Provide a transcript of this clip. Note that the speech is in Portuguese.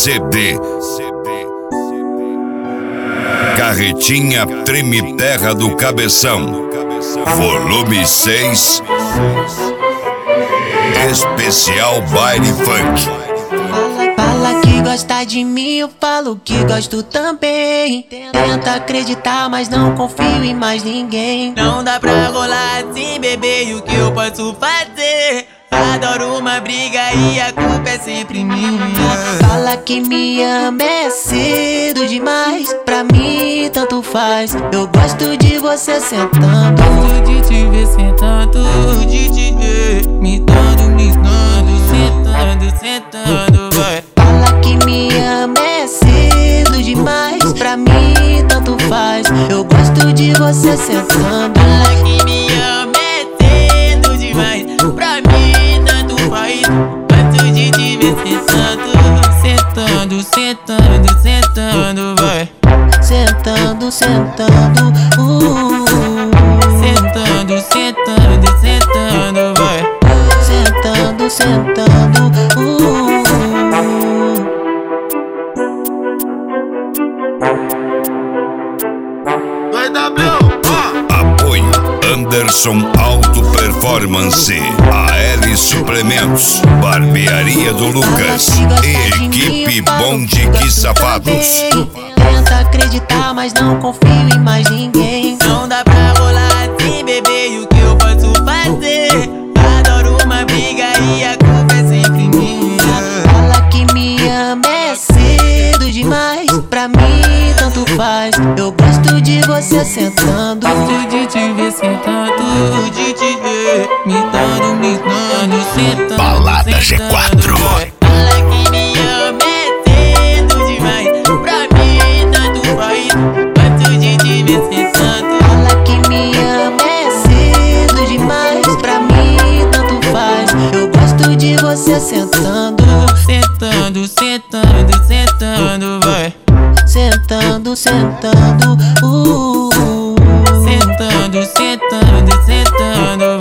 CD. Carretinha Treme Terra do Cabeção, volume 6, especial baile funk. Fala que gosta de mim, eu falo que gosto também. Tenta acreditar, mas não confio em mais ninguém. Não dá pra rolar assim, bebê, e o que eu posso fazer? Adoro uma briga e a culpa é sempre minha. Fala que me ama, é cedo demais. Pra mim tanto faz, eu gosto de você sentando. Gosto de te ver sentando, de te ver me dando, sentando, vai. Fala que me ama, é cedo demais. Pra mim tanto faz, eu gosto de você sentando. Fala que me ama, é cedo demais. Pra mim tanto faz, gosto de te ver sentando, sentando, vai. Sentando, sentando, Sentando, vai. Sentando, sentando, Apoio Anderson Auto Performance, AL Suplementos, Barbearia do Lucas e equipe Bom de Que Safados. Tenta acreditar, mas não confio em mais ninguém. Não dá pra rolar assim, bebê, e o que eu posso fazer? Adoro uma briga e a culpa é sempre minha. Fala que me ama, é cedo demais. Pra mim tanto faz, eu gosto de você sentando. Gosto de te ver sentado, de te ver me dando, sentando. Balada G4. Fala que me ama, é cedo demais. Pra mim tanto faz, gosto de te ver sentando. Fala que me ama, é cedo demais. Pra mim tanto faz, eu gosto de você sentando. Sentando, vai. Sentando, sentando, Sentando,